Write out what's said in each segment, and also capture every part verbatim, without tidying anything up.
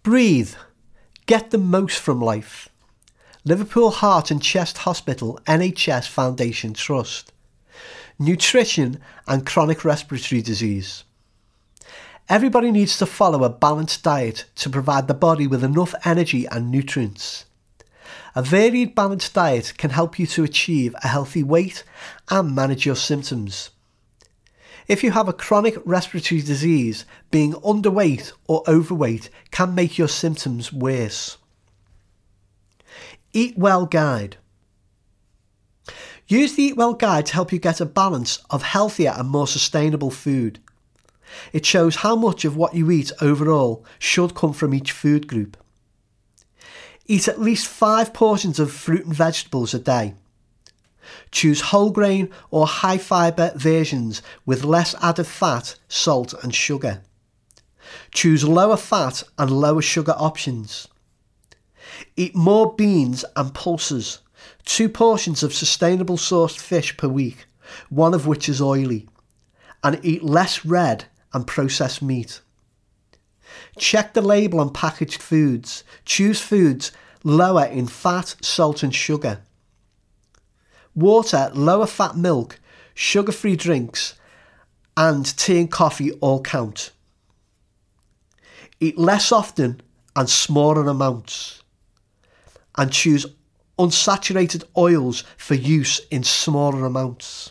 Breathe. Get the most from life. Liverpool Heart and Chest Hospital N H S Foundation Trust. Nutrition and chronic respiratory disease. Everybody needs to follow a balanced diet to provide the body with enough energy and nutrients. A varied balanced diet can help you to achieve a healthy weight and manage your symptoms. If you have a chronic respiratory disease, being underweight or overweight can make your symptoms worse. Eat Well Guide. Use the Eat Well Guide to help you get a balance of healthier and more sustainable food. It shows how much of what you eat overall should come from each food group. Eat at least five portions of fruit and vegetables a day. Choose whole grain or high fibre versions with less added fat, salt and sugar. Choose lower fat and lower sugar options. Eat more beans and pulses, two portions of sustainable sourced fish per week, one of which is oily, and eat less red and processed meat. Check the label on packaged foods. Choose foods lower in fat, salt and sugar. Water, lower fat milk, sugar-free drinks and tea and coffee all count. Eat less often and smaller amounts. And choose unsaturated oils for use in smaller amounts.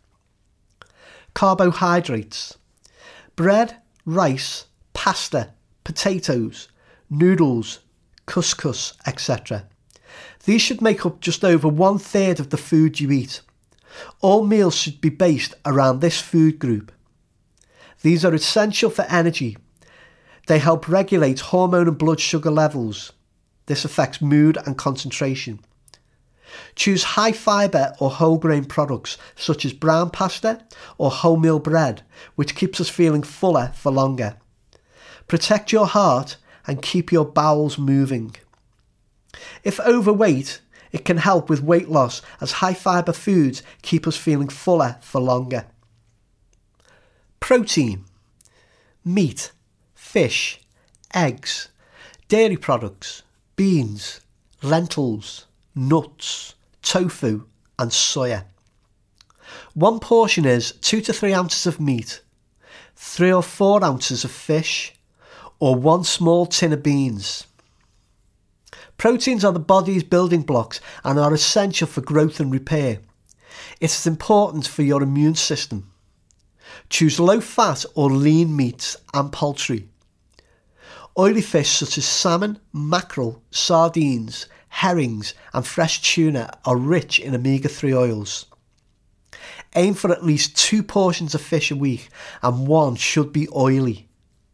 Carbohydrates. Bread, rice, pasta, potatoes, noodles, couscous, et cetera. These should make up just over one third of the food you eat. All meals should be based around this food group. These are essential for energy. They help regulate hormone and blood sugar levels. This affects mood and concentration. Choose high fibre or whole grain products such as brown pasta or wholemeal bread, which keeps us feeling fuller for longer. Protect your heart and keep your bowels moving. If overweight, it can help with weight loss as high fibre foods keep us feeling fuller for longer. Protein. Meat, fish, eggs, dairy products, beans, lentils, nuts, tofu and soya. One portion is two to three ounces of meat, three or four ounces of fish, or one small tin of beans. Proteins are the body's building blocks and are essential for growth and repair. It is important for your immune system. Choose low fat or lean meats and poultry. Oily fish such as salmon, mackerel, sardines, herrings and fresh tuna are rich in omega three oils. Aim for at least two portions of fish a week and one should be oily.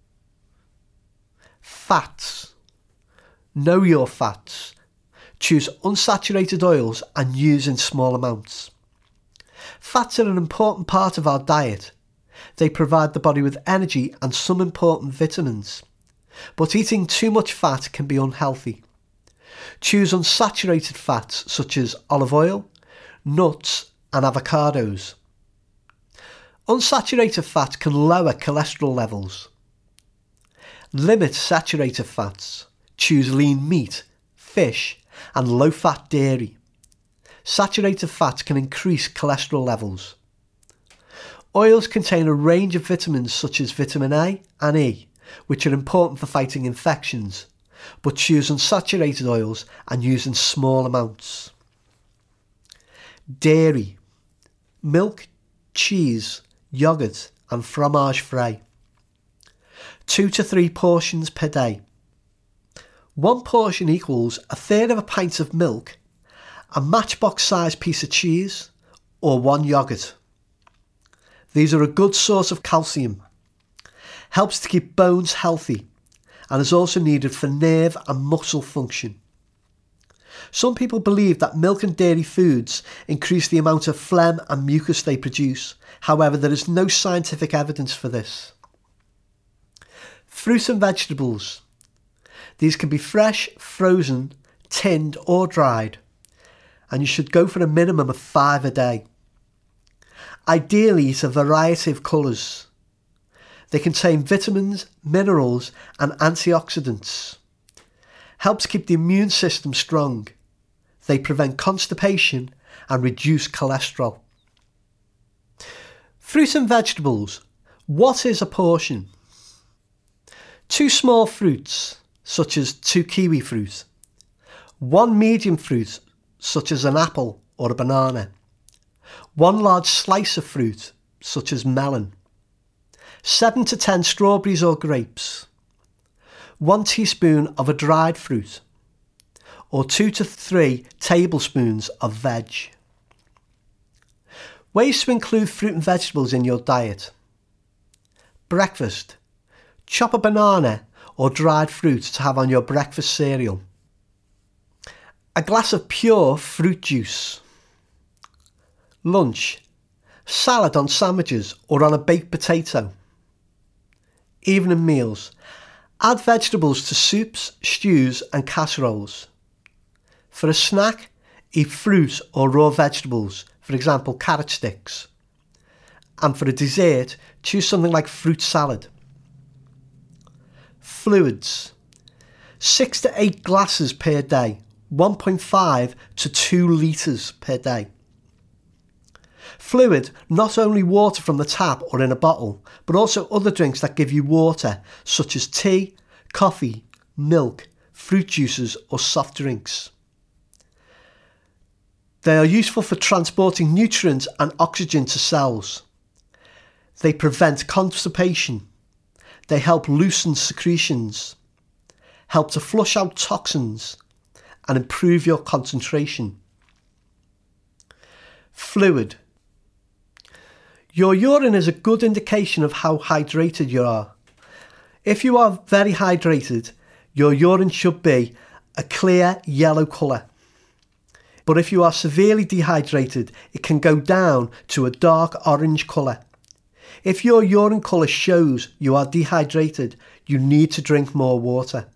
Fats. Know your fats. Choose unsaturated oils and use in small amounts. Fats are an important part of our diet. They provide the body with energy and some important vitamins. But eating too much fat can be unhealthy. Choose unsaturated fats such as olive oil, nuts and avocados. Unsaturated fat can lower cholesterol levels. Limit saturated fats. Choose lean meat, fish and low-fat dairy. Saturated fats can increase cholesterol levels. Oils contain a range of vitamins such as vitamin A and E, which are important for fighting infections, but choose unsaturated oils and use in small amounts. Dairy. Milk, cheese, yoghurt and fromage frais. Two to three portions per day. One portion equals a third of a pint of milk, a matchbox-sized piece of cheese, or one yoghurt. These are a good source of calcium, helps to keep bones healthy, and is also needed for nerve and muscle function. Some people believe that milk and dairy foods increase the amount of phlegm and mucus they produce. However, there is no scientific evidence for this. Fruit and vegetables. These can be fresh, frozen, tinned or dried, and you should go for a minimum of five a day. Ideally, eat a variety of colours. They contain vitamins, minerals and antioxidants. helps keep the immune system strong. They prevent constipation and reduce cholesterol. Fruit and vegetables. What is a portion? Two small fruits, such as two kiwi fruit. One medium fruit, such as an apple or a banana. One large slice of fruit, such as melon. Seven to ten strawberries or grapes. One teaspoon of a dried fruit. Or two to three tablespoons of veg. Ways to include fruit and vegetables in your diet. Breakfast. Chop a banana or dried fruit to have on your breakfast cereal. A glass of pure fruit juice. Lunch. Salad on sandwiches or on a baked potato. Evening meals. Add vegetables to soups, stews and casseroles. For a snack, eat fruit or raw vegetables, for example carrot sticks. And for a dessert, choose something like fruit salad. Fluids. Six to eight glasses per day, one point five to two litres per day. Fluid, not only water from the tap or in a bottle, but also other drinks that give you water, such as tea, coffee, milk, fruit juices or soft drinks. They are useful for transporting nutrients and oxygen to cells. They prevent constipation. They help loosen secretions, help to flush out toxins, and improve your concentration. Fluid. Your urine is a good indication of how hydrated you are. If you are very hydrated, your urine should be a clear yellow colour. But if you are severely dehydrated, it can go down to a dark orange colour. If your urine colour shows you are dehydrated, you need to drink more water.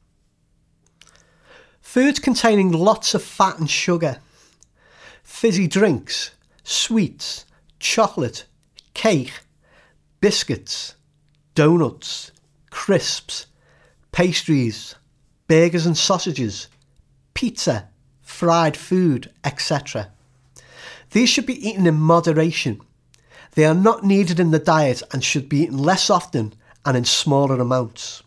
Foods containing lots of fat and sugar. Fizzy drinks, sweets, chocolate, cake, biscuits, donuts, crisps, pastries, burgers and sausages, pizza, fried food, et cetera. These should be eaten in moderation. They are not needed in the diet and should be eaten less often and in smaller amounts.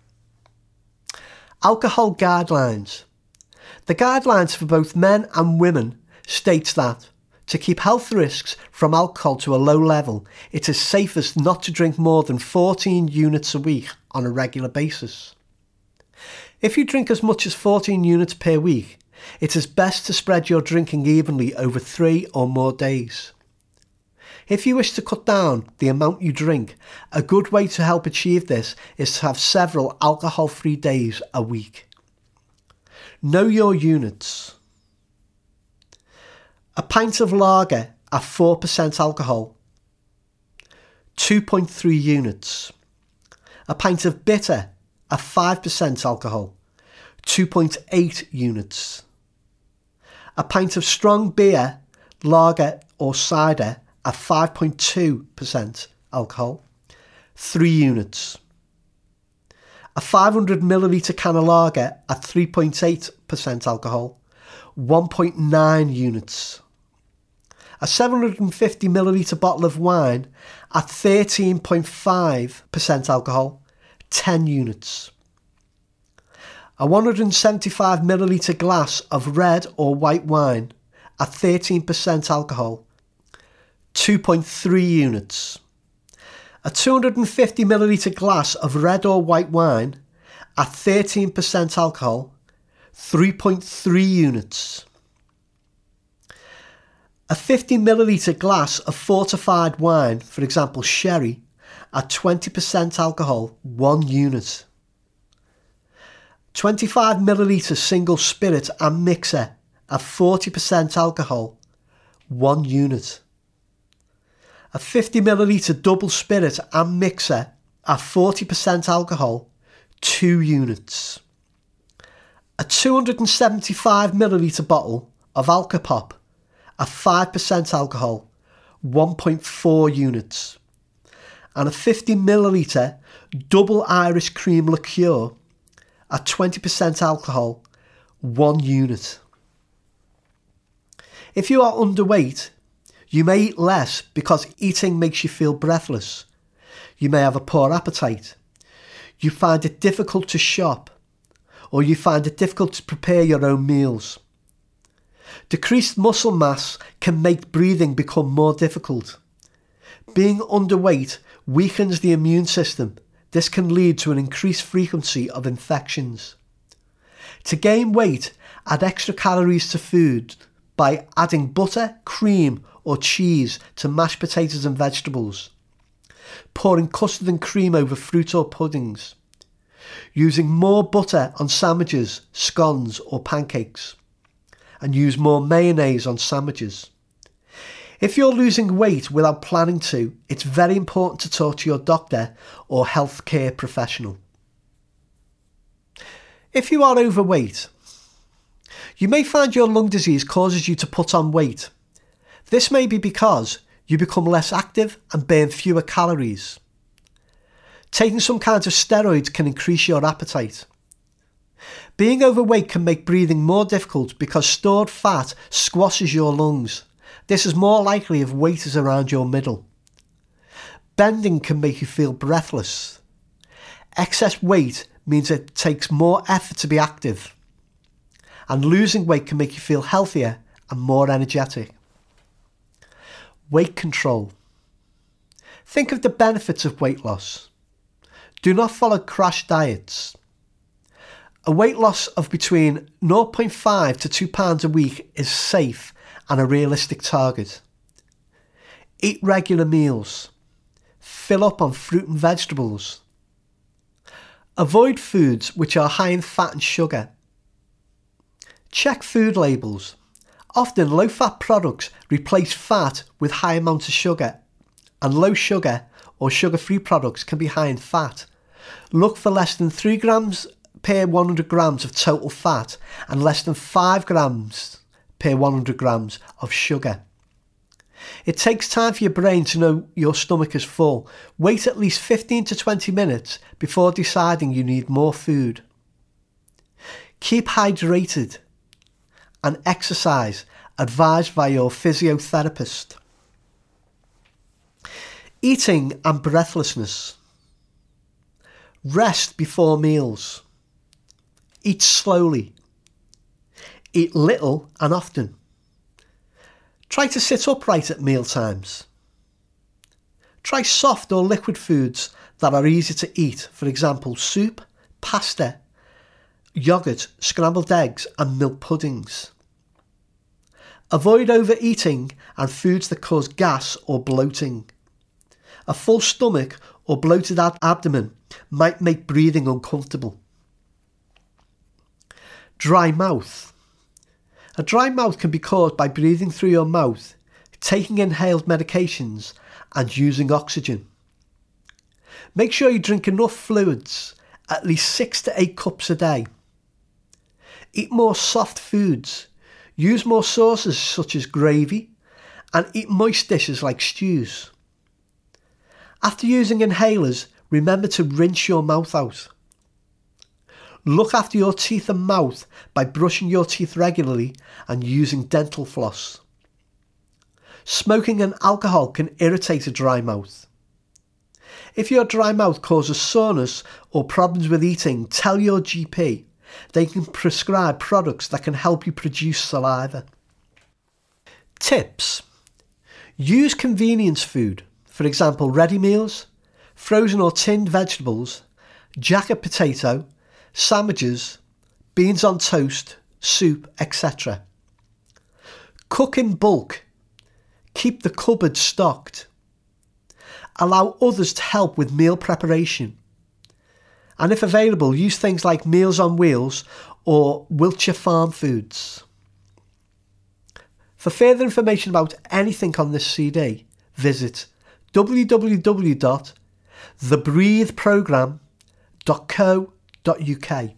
Alcohol guidelines. The guidelines for both men and women states that to keep health risks from alcohol to a low level, it is safest not to drink more than fourteen units a week on a regular basis. If you drink as much as fourteen units per week, it is best to spread your drinking evenly over three or more days. If you wish to cut down the amount you drink, a good way to help achieve this is to have several alcohol-free days a week. Know your units. A pint of lager at four percent alcohol, two point three units. A pint of bitter at five percent alcohol, two point eight units. A pint of strong beer, lager or cider at five point two percent alcohol, three units. A five hundred milliliter can of lager at three point eight percent alcohol, one point nine units. A seven hundred fifty milliliter bottle of wine at thirteen point five percent alcohol, ten units. A one hundred seventy-five milliliter glass of red or white wine at thirteen percent alcohol, two point three units. A two hundred fifty milliliter glass of red or white wine at thirteen percent alcohol, three point three units. A fifty milliliter glass of fortified wine, for example sherry, at twenty percent alcohol, one unit. twenty-five milliliter single spirit and mixer at forty percent alcohol, one unit. A fifty milliliter double spirit and mixer at forty percent alcohol, two units. A two hundred seventy-five milliliter bottle of Alcopop at five percent alcohol, one point four units. And a fifty milliliter double Irish cream liqueur at twenty percent alcohol, one unit. If you are underweight, you may eat less because eating makes you feel breathless. You may have a poor appetite. You find it difficult to shop, or you find it difficult to prepare your own meals. Decreased muscle mass can make breathing become more difficult. Being underweight weakens the immune system. This can lead to an increased frequency of infections. To gain weight, add extra calories to food by adding butter, cream or cheese to mashed potatoes and vegetables, pouring custard and cream over fruit or puddings, using more butter on sandwiches, scones or pancakes, and use more mayonnaise on sandwiches. If you're losing weight without planning to, it's very important to talk to your doctor or healthcare professional. If you are overweight, you may find your lung disease causes you to put on weight. This may be because you become less active and burn fewer calories. Taking some kinds of steroids can increase your appetite. Being overweight can make breathing more difficult because stored fat squashes your lungs. This is more likely if weight is around your middle. Bending can make you feel breathless. Excess weight means it takes more effort to be active. And losing weight can make you feel healthier and more energetic. Weight control. Think of the benefits of weight loss. Do not follow crash diets. A weight loss of between zero point five to two pounds a week is safe and a realistic target. Eat regular meals. Fill up on fruit and vegetables. Avoid foods which are high in fat and sugar. Check food labels. Often low-fat products replace fat with high amounts of sugar, and low sugar or sugar-free products can be high in fat. Look for less than three grams per one hundred grams of total fat and less than five grams per one hundred grams of sugar. It takes time for your brain to know your stomach is full. Wait at least fifteen to twenty minutes before deciding you need more food. Keep hydrated and exercise advised by your physiotherapist. Eating and breathlessness. Rest before meals. Eat slowly. Eat little and often. Try to sit upright at meal times. Try soft or liquid foods that are easy to eat, for example soup, pasta, yogurt, scrambled eggs and milk puddings. Avoid overeating and foods that cause gas or bloating. A full stomach or bloated ab- abdomen might make breathing uncomfortable. Dry mouth. A dry mouth can be caused by breathing through your mouth, taking inhaled medications and using oxygen. Make sure you drink enough fluids, at least six to eight cups a day. Eat more soft foods. Use more sauces such as gravy and eat moist dishes like stews. After using inhalers, remember to rinse your mouth out. Look after your teeth and mouth by brushing your teeth regularly and using dental floss. Smoking and alcohol can irritate a dry mouth. If your dry mouth causes soreness or problems with eating, tell your G P. They can prescribe products that can help you produce saliva. Tips. Use convenience food, for example ready meals, frozen or tinned vegetables, jacket potato, sandwiches, beans on toast, soup, et cetera. Cook in bulk. Keep the cupboard stocked. Allow others to help with meal preparation. And if available, use things like Meals on Wheels or Wiltshire Farm Foods. For further information about anything on this C D, visit w w w dot the breathe programme dot co dot u k.